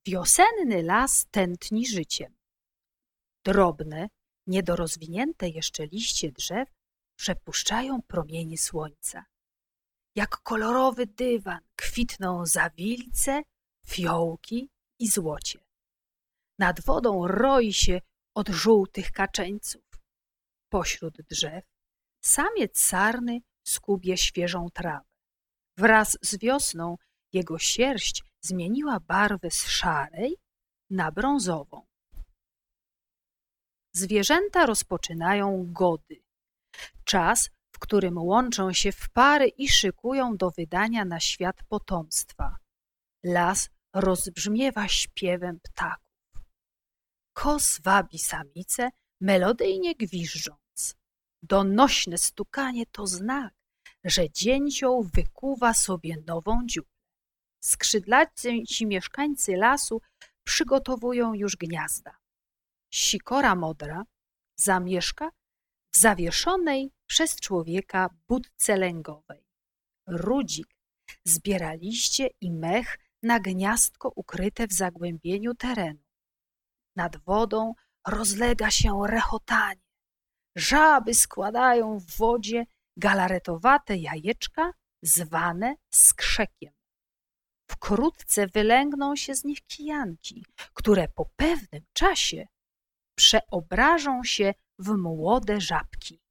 Wiosenny las tętni życiem. Drobne, niedorozwinięte jeszcze liście drzew przepuszczają promienie słońca. Jak kolorowy dywan kwitną zawilce, fiołki i złocie. Nad wodą roi się od żółtych kaczeńców. Pośród drzew samiec sarny skubie świeżą trawę. Wraz z wiosną jego sierść zmieniła barwę z szarej na brązową. Zwierzęta rozpoczynają gody. Czas, w którym łączą się w pary i szykują do wydania na świat potomstwa. Las rozbrzmiewa śpiewem ptaków. Kos wabi samice, melodyjnie gwiżdżąc. Donośne stukanie to znak, że dzięcioł wykuwa sobie nową dziuplę. Skrzydlaci mieszkańcy lasu przygotowują już gniazda. Sikora modra zamieszka w zawieszonej przez człowieka budce lęgowej. Rudzik zbiera liście i mech na gniazdko ukryte w zagłębieniu terenu. Nad wodą rozlega się rechotanie. Żaby składają w wodzie galaretowate jajeczka zwane skrzekiem. Wkrótce wylęgną się z nich kijanki, które po pewnym czasie przeobrażą się w młode żabki.